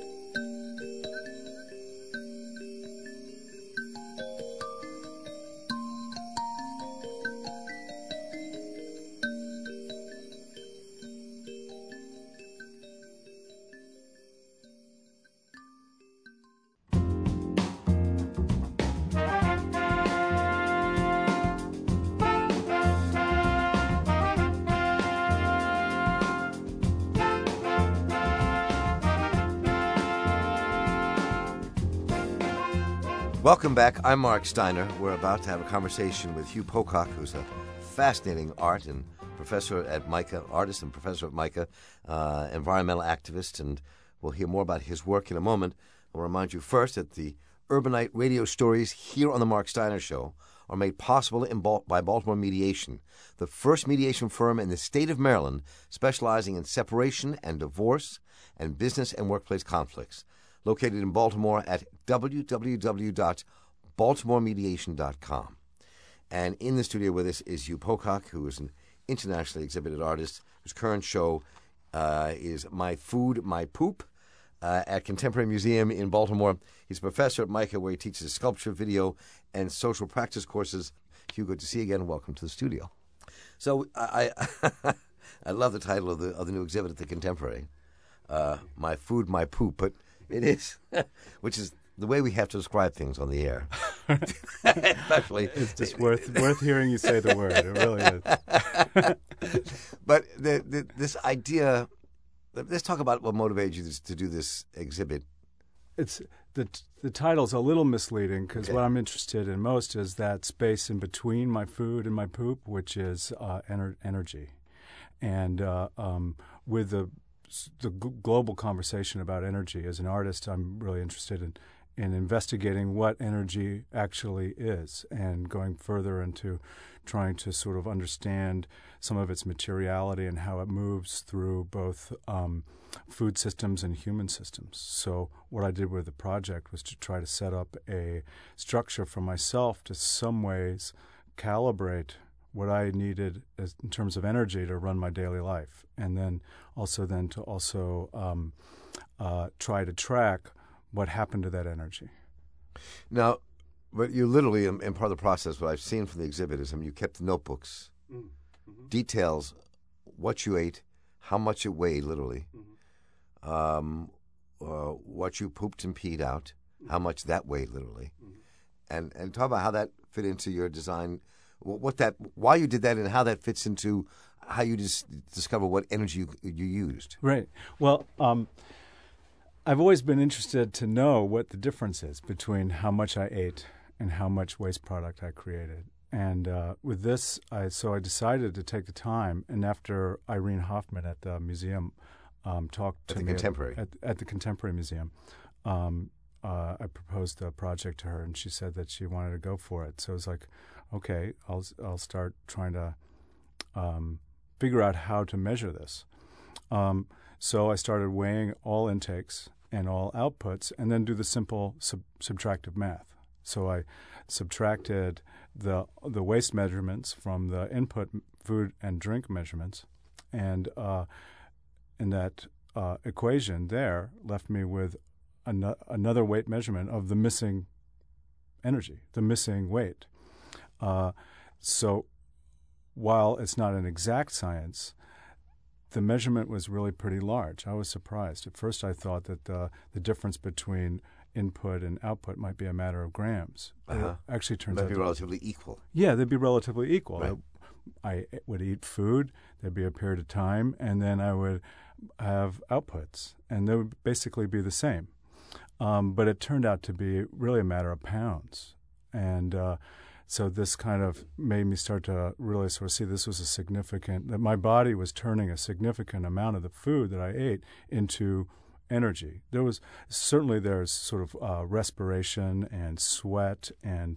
Welcome back. I'm Mark Steiner. We're about to have a conversation with Hugh Pocock, who's a fascinating art and professor at MICA, artist and professor at MICA, uh, environmental activist, and we'll hear more about his work in a moment. I'll remind you first that the Urbanite radio stories here on the Mark Steiner Show are made possible in Bal- by Baltimore Mediation, the first mediation firm in the state of Maryland specializing in separation and divorce and business and workplace conflicts. Located in Baltimore at w w w dot baltimore mediation dot com. And in the studio with us is Hugh Pocock, who is an internationally exhibited artist whose current show uh, is My Food, My Poop uh, at Contemporary Museum in Baltimore. He's a professor at MICA where he teaches sculpture, video, and social practice courses. Hugh, good to see you again. Welcome to the studio. So I I, I love the title of the, of the new exhibit at the Contemporary, uh, My Food, My Poop, but it is, which is the way we have to describe things on the air. Especially, it's just worth worth hearing you say the word. It really is. But the, the, this idea, let's talk about what motivated you to do this exhibit. It's the the title's a little misleading because okay. what I'm interested in most is that space in between my food and my poop, which is uh, ener- energy, and uh, um, with the the g- global conversation about energy. As an artist, I'm really interested in, in investigating what energy actually is and going further into trying to sort of understand some of its materiality and how it moves through both um, food systems and human systems. So what I did with the project was to try to set up a structure for myself to some ways calibrate what I needed as, in terms of energy to run my daily life, and then also then to also um, uh, try to track what happened to that energy. Now, but you literally, in, in part of the process, what I've seen from the exhibit is, I mean, you kept the notebooks, mm-hmm. details, what you ate, how much it weighed, literally, mm-hmm. um, uh, what you pooped and peed out, mm-hmm. how much that weighed, literally, mm-hmm. and and talk about how that fit into your design. What that, why you did that, and how that fits into how you just discover what energy you, you used. Right. Well, um, I've always been interested to know what the difference is between how much I ate and how much waste product I created. And uh, with this, I, so I decided to take the time. And after Irene Hoffman at the museum um, talked at to the me Contemporary at, at the Contemporary Museum, um, uh, I proposed the project to her, and she said that she wanted to go for it. So it was like, okay, I'll I'll start trying to um, figure out how to measure this. Um, so I started weighing all intakes and all outputs, and then do the simple sub- subtractive math. So I subtracted the the waste measurements from the input food and drink measurements, and uh, in that uh, equation there left me with an- another weight measurement of the missing energy, the missing weight. Uh, so while it's not an exact science, the measurement was really pretty large. I was surprised. At first I thought that the, the difference between input and output might be a matter of grams. Uh-huh. It actually turns Might out be to relatively equal. Yeah, they'd be relatively equal. Right. I, I would eat food, there'd be a period of time, and then I would have outputs, and they would basically be the same. Um, but it turned out to be really a matter of pounds. And uh, so this kind of made me start to really sort of see this was a significant, that my body was turning a significant amount of the food that I ate into energy. There was, certainly there's sort of uh, respiration and sweat and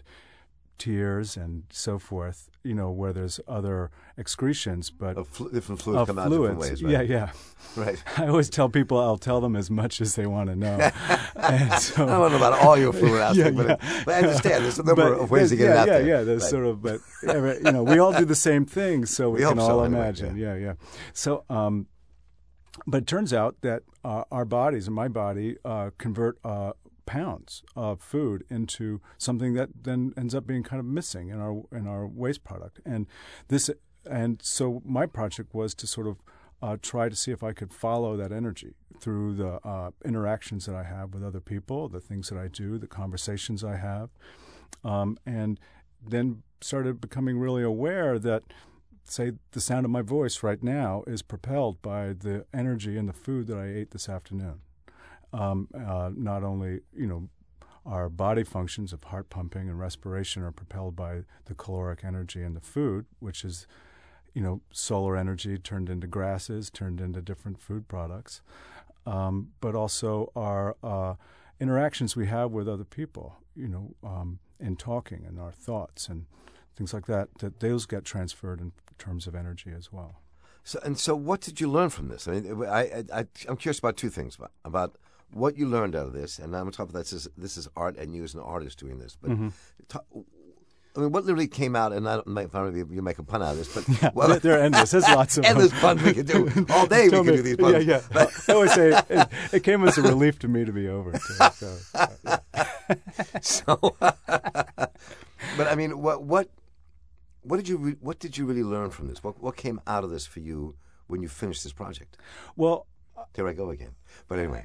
tears and so forth, you know, where there's other excretions, but Of flu- different fluids of come out fluids, different ways, right? yeah, yeah. Right. I always tell people I'll tell them as much as they want to know. And so, I don't know about all your fluid aspect, yeah, but, yeah. It, but I understand there's a number But of ways to get yeah, it out yeah, there. Yeah, there's Right. sort of, but you know, we all do the same thing, so we, We can hope all so, anyway, imagine. Yeah, yeah. So, um, but it turns out that uh, our bodies, and my body, uh, convert uh, pounds of food into something that then ends up being kind of missing in our in our waste product. And this, and so my project was to sort of uh, try to see if I could follow that energy through the uh, interactions that I have with other people, the things that I do, the conversations I have, um, and then started becoming really aware that, say, the sound of my voice right now is propelled by the energy in the food that I ate this afternoon. Um, uh, not only, you know, our body functions of heart pumping and respiration are propelled by the caloric energy in the food, which is, you know, solar energy turned into grasses, turned into different food products, um, but also our uh, interactions we have with other people, you know, um, in talking and our thoughts and things like that, that those get transferred in terms of energy as well. So, and so what did you learn from this? I mean, I, I, I, I'm curious about two things, about, about what you learned out of this, and on top of that, this is, this is art and you as an artist doing this. But Mm-hmm. ta- I mean, what literally came out, and I don't make fun of you, you make a pun out of this, but Yeah, well, they're endless. There's lots of endless them. puns we could do all day. We Tell could me- do these puns. Yeah, yeah. But, I always say it, it came as a relief to me to be over. Too, so, yeah. so, but I mean, what what what did you re- what did you really learn from this? What what came out of this for you when you finished this project? Well, There I go again. But anyway,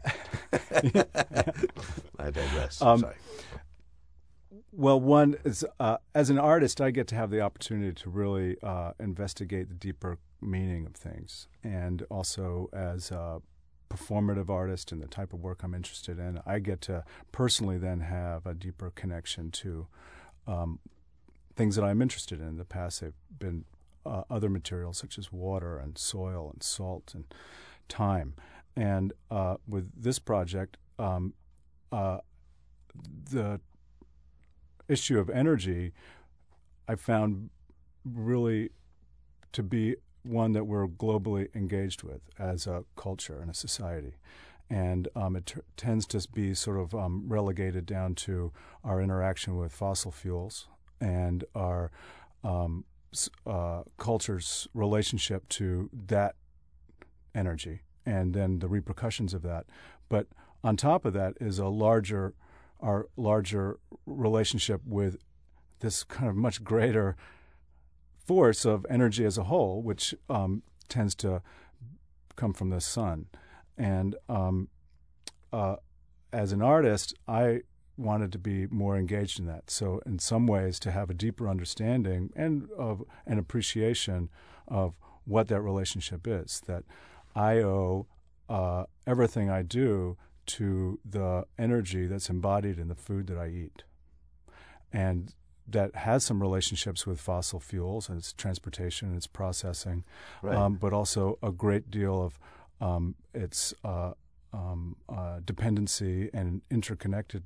I digress. Um, Sorry. well, one is uh, as an artist, I get to have the opportunity to really uh, investigate the deeper meaning of things, and also as a performative artist and the type of work I'm interested in, I get to personally then have a deeper connection to um, things that I'm interested in. In the past, they've been uh, other materials such as water and soil and salt and time. And uh, with this project, um, uh, the issue of energy I found really to be one that we're globally engaged with as a culture and a society. And um, it t- tends to be sort of um, relegated down to our interaction with fossil fuels and our um, uh, culture's relationship to that energy and then the repercussions of that. But on top of that is a larger, our larger relationship with this kind of much greater force of energy as a whole, which um, tends to come from the sun. And um, uh, as an artist, I wanted to be more engaged in that. So in some ways to have a deeper understanding and of an appreciation of what that relationship is, that I owe uh, everything I do to the energy that's embodied in the food that I eat. And that has some relationships with fossil fuels and its transportation and its processing, Right. um, but also a great deal of um, its uh, um, uh, dependency and interconnectedness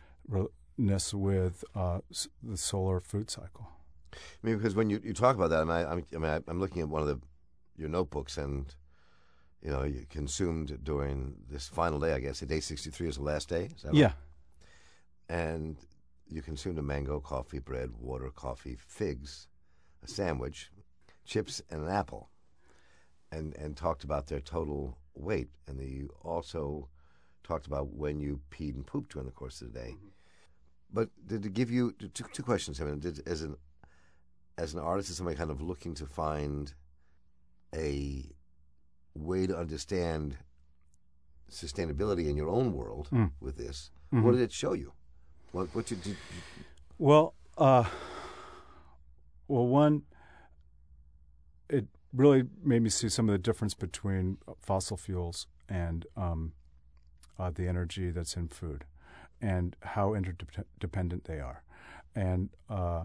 with uh, s- the solar food cycle. I mean, because when you, you talk about that, and I, I'm, I mean, I'm looking at one of the your notebooks, and you know, you consumed during this final day, I guess, day sixty-three is the last day. Is that Yeah. right? And you consumed a mango, coffee, bread, water, coffee, figs, a sandwich, chips, and an apple, and and talked about their total weight. And then you also talked about when you peed and pooped during the course of the day. Mm-hmm. But did it give you two, two questions? I mean, did as an as an artist, is somebody kind of looking to find a way to understand sustainability in your own world mm. with this? Mm-hmm. What did it show you? What what you did? Well, uh, well, one, it really made me see some of the difference between fossil fuels and um, uh, the energy that's in food, and how interdependent they are. And uh,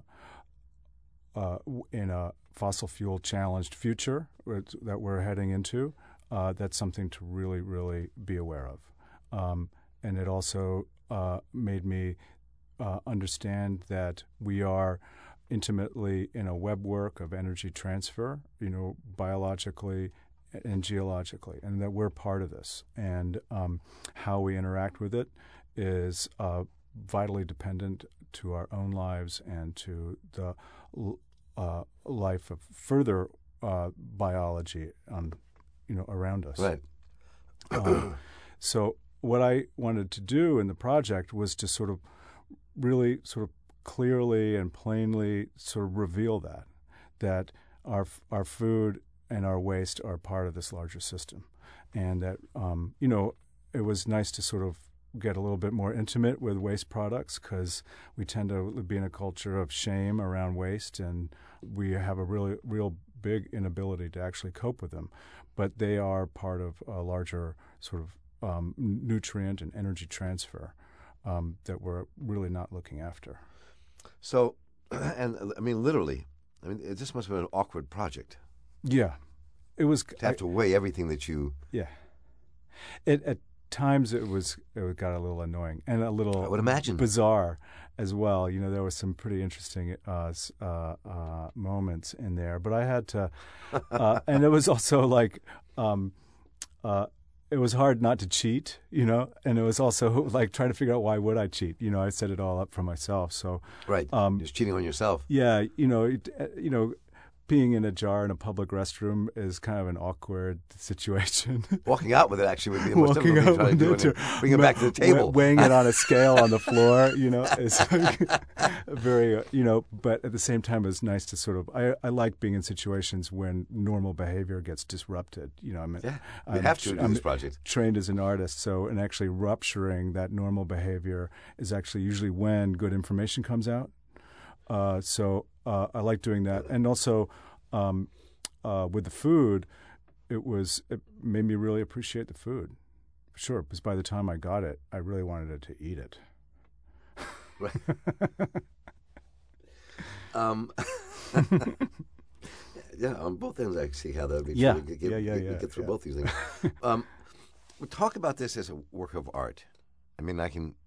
uh, in a fossil fuel challenged future that we're heading into, uh, that's something to really, really be aware of. Um, and it also uh, made me uh, understand that we are intimately in a webwork of energy transfer, you know, biologically and geologically, and that we're part of this. And um, how we interact with it is uh, vitally dependent to our own lives and to the uh, life of further uh, biology, um, you know, around us. Right. um, so what I wanted to do in the project was to sort of really sort of clearly and plainly sort of reveal that, that our our food and our waste are part of this larger system. And that, um, you know, it was nice to sort of get a little bit more intimate with waste products, because we tend to be in a culture of shame around waste, and we have a really real big inability to actually cope with them. But they are part of a larger sort of um, nutrient and energy transfer um, that we're really not looking after. So, and I mean, literally, I mean, it just must have been an awkward project. Yeah, it was. To have I, to weigh everything that you. Yeah, it at times it was it got a little annoying and a little. I would imagine bizarre as well. You know, there were some pretty interesting uh, uh, uh, moments in there, but I had to, uh, and it was also like. Um, uh, It was hard not to cheat, you know, and it was also like trying to figure out why would I cheat. You know, I set it all up for myself. So right, um, just cheating on yourself. Yeah, you know, it, you know, peeing in a jar in a public restroom is kind of an awkward situation. Walking out with it actually would be the most Walking difficult thing to do. Bring it back to the table. Weighing it on a scale on the floor, you know, is very, uh, you know, but at the same time, it's nice to sort of, I, I like being in situations when normal behavior gets disrupted. You know, I mean, yeah, you I'm, have to do I'm this project. Trained as an artist, so, and actually rupturing that normal behavior is actually usually when good information comes out. Uh, so uh, I like doing that. And also um, uh, with the food, it was it made me really appreciate the food. Sure, because by the time I got it, I really wanted it to eat it. Right. um, yeah, on both ends I see how that would be yeah. true. We get, yeah, yeah, get, yeah, get through yeah. both these things. um, we talk about this as a work of art. I mean, I can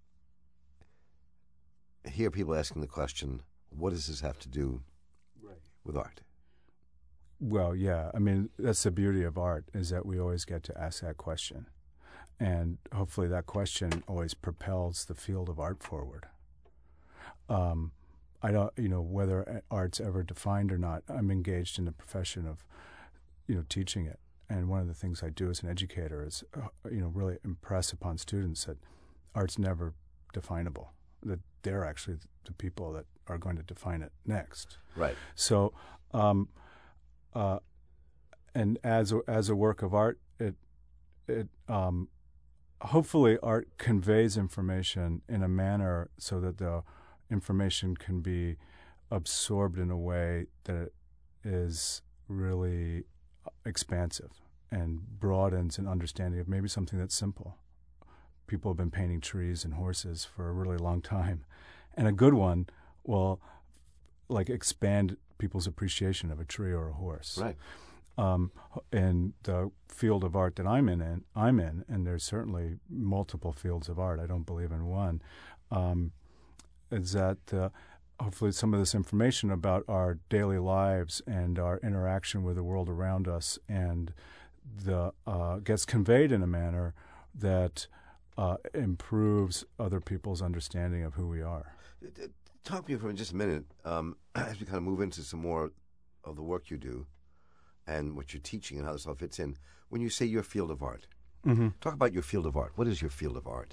hear people asking the question, what does this have to do right. with art? Well, yeah. I mean, that's the beauty of art, is that we always get to ask that question. And hopefully that question always propels the field of art forward. Um, I don't, you know, whether art's ever defined or not, I'm engaged in the profession of, you know, teaching it. And one of the things I do as an educator is, uh, you know, really impress upon students that art's never definable, that they're actually the people that are going to define it next. Right. So, um, uh, and as a, as a work of art, it it um, hopefully art conveys information in a manner so that the information can be absorbed in a way that it is really expansive and broadens an understanding of maybe something that's simple. People have been painting trees and horses for a really long time, and a good one will like expand people's appreciation of a tree or a horse. Right. um, in the field of art that I'm in, in, I'm in, and there's certainly multiple fields of art. I don't believe in one. Um, is that uh, hopefully some of this information about our daily lives and our interaction with the world around us and the uh, gets conveyed in a manner that uh, improves other people's understanding of who we are. Talk to me for just a minute um, as we kind of move into some more of the work you do and what you're teaching and how this all fits in. When you say your field of art, mm-hmm. talk about your field of art. What is your field of art?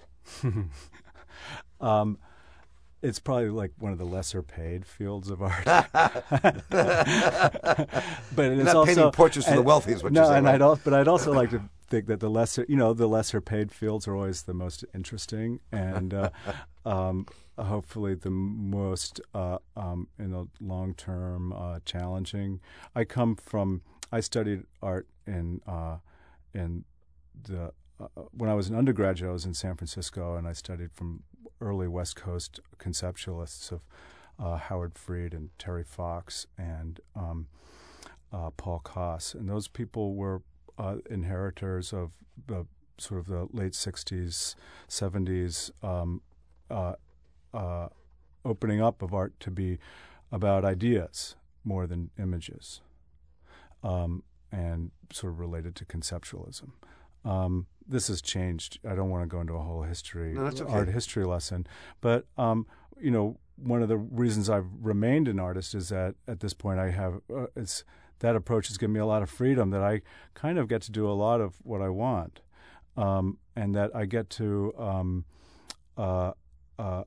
um, it's probably like one of the lesser paid fields of art. But it's you're not also painting portraits for the wealthy, is what no, you're saying. and Right? I'd also, but I'd also like to think that the lesser, you know, the lesser paid fields are always the most interesting and uh, um, hopefully the most, uh, um, in the long term, uh, challenging. I come from, I studied art in uh, in the uh, when I was an undergraduate. I was in San Francisco, and I studied from early West Coast conceptualists of uh, Howard Fried and Terry Fox and um, uh, Paul Koss, and those people were uh, inheritors of the sort of the late sixties, seventies um, uh, uh, opening up of art to be about ideas more than images, um, and sort of related to conceptualism. Um, this has changed. I don't want to go into a whole history, no, that's okay. art history lesson, but um, you know, one of the reasons I've remained an artist is that at this point I have uh, it's that approach has given me a lot of freedom, that I kind of get to do a lot of what I want, um, and that I get to. Um, uh, uh,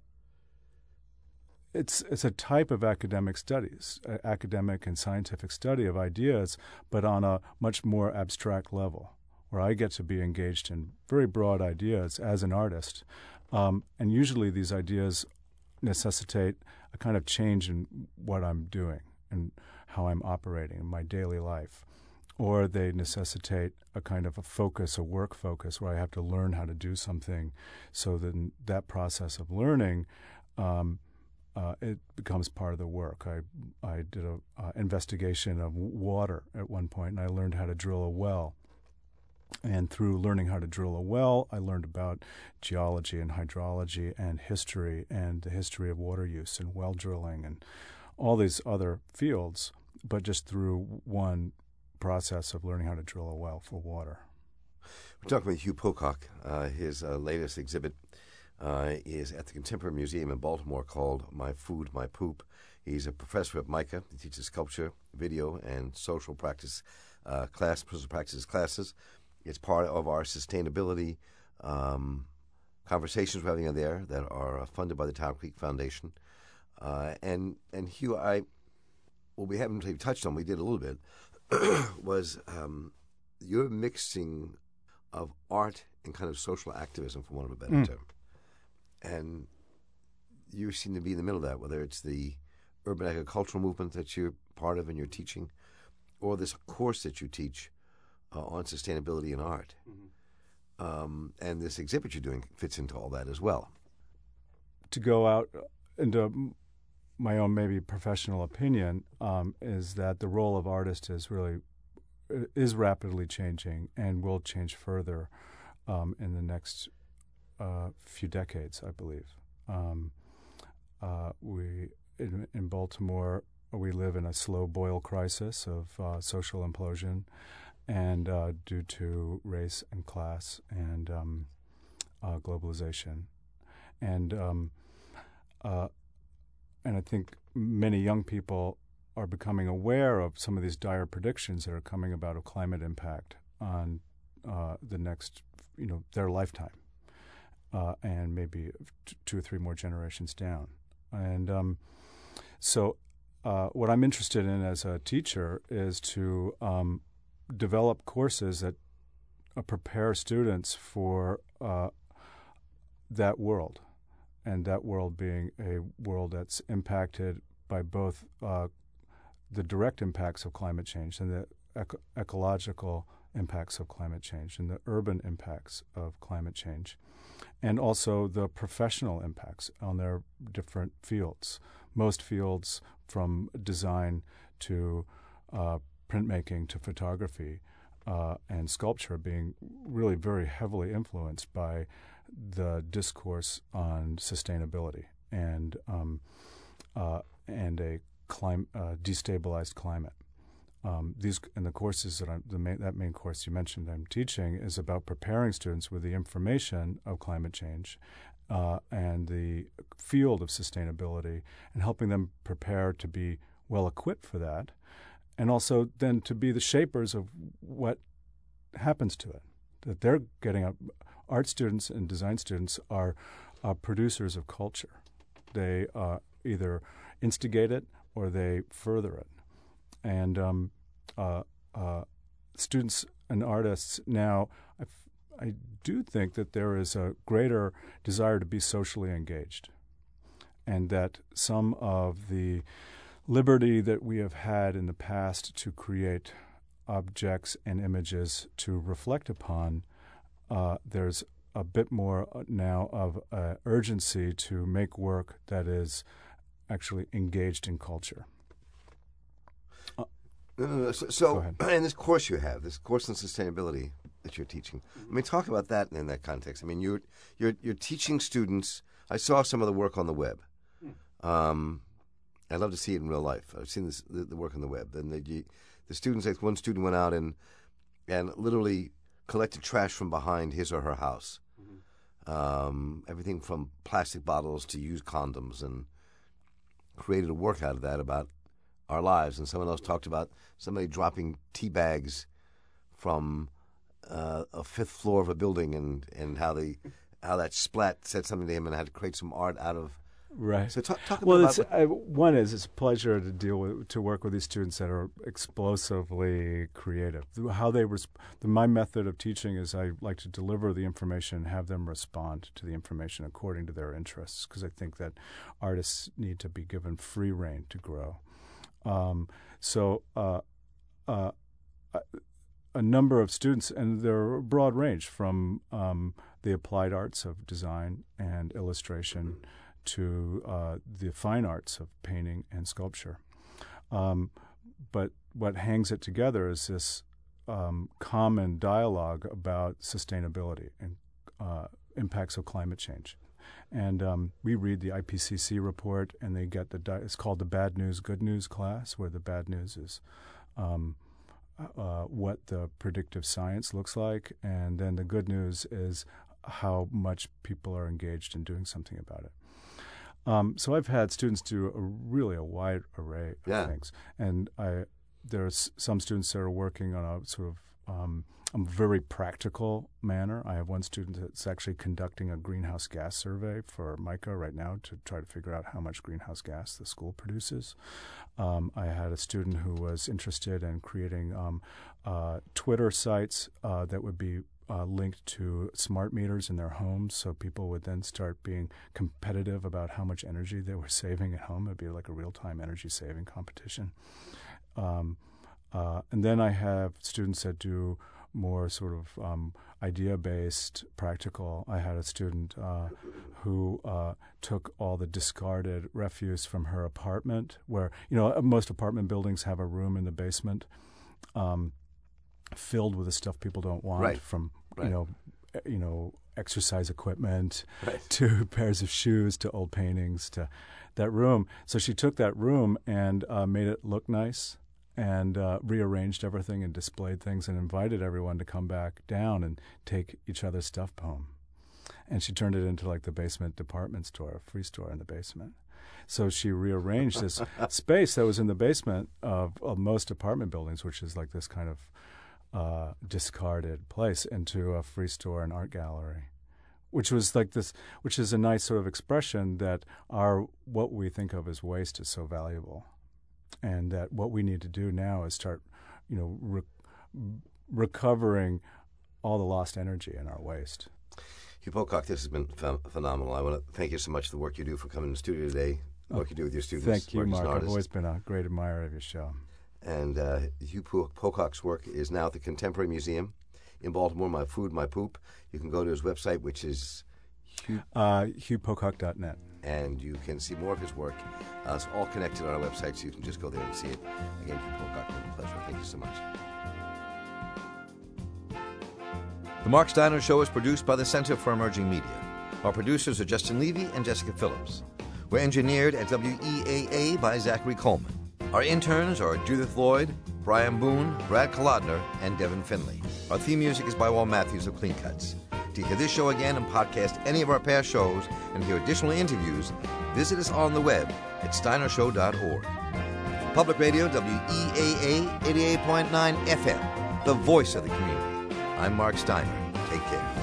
It's it's a type of academic studies, uh, academic and scientific study of ideas, but on a much more abstract level, where I get to be engaged in very broad ideas as an artist. Um, and usually these ideas necessitate a kind of change in what I'm doing and how I'm operating in my daily life. Or they necessitate a kind of a focus, a work focus, where I have to learn how to do something, so that in that process of learning, um, Uh, it becomes part of the work. I I did a uh, investigation of water at one point, and I learned how to drill a well. And through learning how to drill a well, I learned about geology and hydrology and history and the history of water use and well drilling and all these other fields, but just through one process of learning how to drill a well for water. We're talking with Hugh Pocock. Uh, his uh, latest exhibit Uh, is at the Contemporary Museum in Baltimore called My Food, My Poop. He's a professor at MICA. He teaches sculpture, video, and social practice uh, class, social practices classes. It's part of our sustainability um, conversations we're having there that are uh, funded by the Town Creek Foundation. Uh, and, and Hugh, I, what we haven't really touched on, we did a little bit, was um, your mixing of art and kind of social activism, for want of a better mm. term. And you seem to be in the middle of that, whether it's the urban agricultural movement that you're part of and you're teaching, or this course that you teach uh, on sustainability in art. Mm-hmm. Um, and this exhibit you're doing fits into all that as well. To go out into my own maybe professional opinion, um, is that the role of artist is really is rapidly changing and will change further um, in the next Uh, few decades, I believe. Um, uh, we in, in Baltimore, we live in a slow boil crisis of uh, social implosion, and uh, due to race and class and um, uh, globalization, and um, uh, and I think many young people are becoming aware of some of these dire predictions that are coming about of climate impact on uh, the next, you know, their lifetime. Uh, and maybe t- two or three more generations down. And um, so uh, what I'm interested in as a teacher is to um, develop courses that uh, prepare students for uh, that world, and that world being a world that's impacted by both uh, the direct impacts of climate change and the eco- ecological impacts of climate change and the urban impacts of climate change, and also the professional impacts on their different fields. Most fields, from design to uh, printmaking to photography uh, and sculpture being really very heavily influenced by the discourse on sustainability and um, uh, and a clim- uh, destabilized climate. Um, these and the courses that I'm the main, that main course you mentioned I'm teaching is about preparing students with the information of climate change uh, and the field of sustainability, and helping them prepare to be well equipped for that, and also then to be the shapers of what happens to it. That they're getting up. Art students and design students are uh, producers of culture. They uh, either instigate it or they further it. And um, uh, uh, students and artists now, I, f- I do think that there is a greater desire to be socially engaged, and that some of the liberty that we have had in the past to create objects and images to reflect upon, uh, there's a bit more now of uh, urgency to make work that is actually engaged in culture. No, no, no. So, so in this course you have, this course on sustainability that you're teaching, I mean, talk about that in that context. I mean, you're you're you're teaching students. I saw some of the work on the web. Um, I'd love to see it in real life. I've seen this the, the work on the web. And the the students, like one student went out and and literally collected trash from behind his or her house. Mm-hmm. Um, everything from plastic bottles to used condoms, and created a work out of that about our lives. And someone else talked about somebody dropping tea bags from uh, a fifth floor of a building, and, and how they how that splat said something to him, and had to create some art out of. Right. So talk, talk well, about. It's, uh, one is it's a pleasure to deal with to work with these students that are explosively creative. How they resp- the, my method of teaching is I like to deliver the information and have them respond to the information according to their interests, because I think that artists need to be given free rein to grow. Um, so uh, uh, a number of students, and they're a broad range from um, the applied arts of design and illustration to uh, the fine arts of painting and sculpture. Um, but what hangs it together is this um, common dialogue about sustainability and uh, impacts of climate change. And um, we read the I P C C report, and they get the di- it's called the Bad News, Good News class, where the bad news is um, uh, what the predictive science looks like, and then the good news is how much people are engaged in doing something about it. Um, so I've had students do a really a wide array of yeah. things, and I there's some students that are working on a sort of um, a very practical manner. I have one student that's actually conducting a greenhouse gas survey for MICA right now to try to figure out how much greenhouse gas the school produces. Um, I had a student who was interested in creating um, uh, Twitter sites uh, that would be uh, linked to smart meters in their homes, so people would then start being competitive about how much energy they were saving at home. It would be like a real-time energy saving competition. Um, uh, and then I have students that do more sort of um, idea-based, practical. I had a student uh, who uh, took all the discarded refuse from her apartment, where, you know, most apartment buildings have a room in the basement um, filled with the stuff people don't want, right. from, right. you know, you know, exercise equipment right. to pairs of shoes to old paintings to that room. So she took that room and uh, made it look nice, and uh, rearranged everything and displayed things and invited everyone to come back down and take each other's stuff home. And she turned it into like the basement department store, a free store in the basement. So she rearranged this space that was in the basement of, of most apartment buildings, which is like this kind of uh, discarded place, into a free store and art gallery, which was like this, which is a nice sort of expression that our what we think of as waste is so valuable. And that what we need to do now is start, you know, re- recovering all the lost energy in our waste. Hugh Pocock, this has been ph- phenomenal. I want to thank you so much for the work you do, for coming to the studio today, the work oh, you do with your students. Thank you, Mark. I've always been a great admirer of your show. And uh, Hugh Pocock's work is now at the Contemporary Museum in Baltimore, My Food, My Poop. You can go to his website, which is Hugh... Uh, hugh pocock dot net. and you can see more of his work. Uh, it's all connected on our website, so you can just go there and see it. Again, Paul Gutman, a pleasure. Thank you so much. The Mark Steiner Show is produced by the Center for Emerging Media. Our producers are Justin Levy and Jessica Phillips. We're engineered at W E A A by Zachary Coleman. Our interns are Judith Lloyd, Brian Boone, Brad Kolodner, and Devin Finley. Our theme music is by Wal Matthews of Clean Cuts. To hear this show again and podcast any of our past shows and hear additional interviews, visit us on the web at steiner show dot org. For Public Radio, W E A A eighty-eight point nine F M, the voice of the community. I'm Mark Steiner. Take care.